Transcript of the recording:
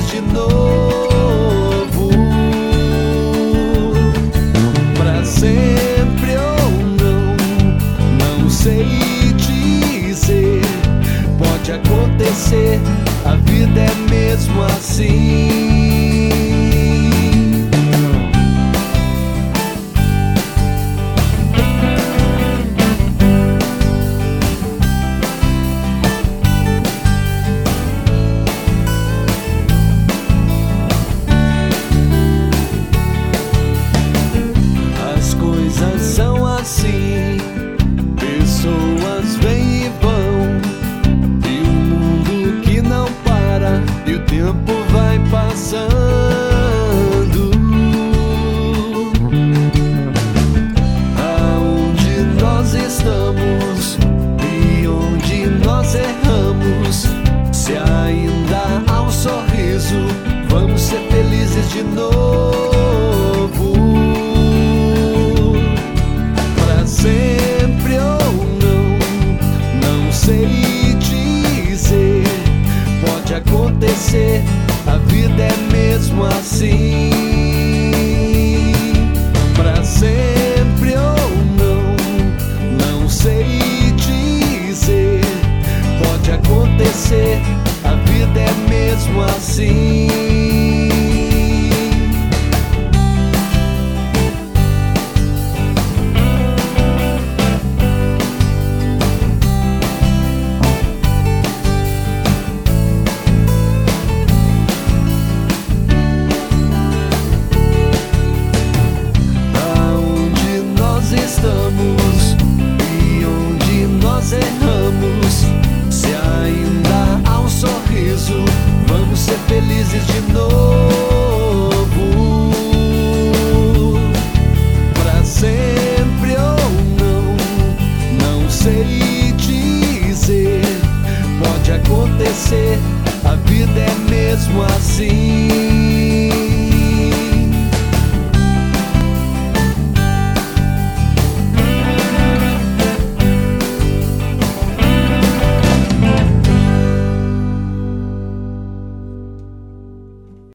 felizes de novo. Pra sempre ou não sei dizer. Pode acontecer, a vida é mesmo assim. As coisas são assim, pessoas vêm e vão, e um mundo que não para, e o tempo vai passando. Aonde nós estamos e onde nós erramos, se ainda há um sorriso, vamos ser felizes de novo. Pra sempre ou não sei dizer. Pode acontecer, a vida é mesmo assim. Pra sempre ou não sei dizer. Pode acontecer, a vida é mesmo assim. Estamos e onde nós erramos, se ainda há um sorriso, vamos ser felizes de novo. Pra sempre ou não sei dizer. Pode acontecer, a vida é mesmo assim.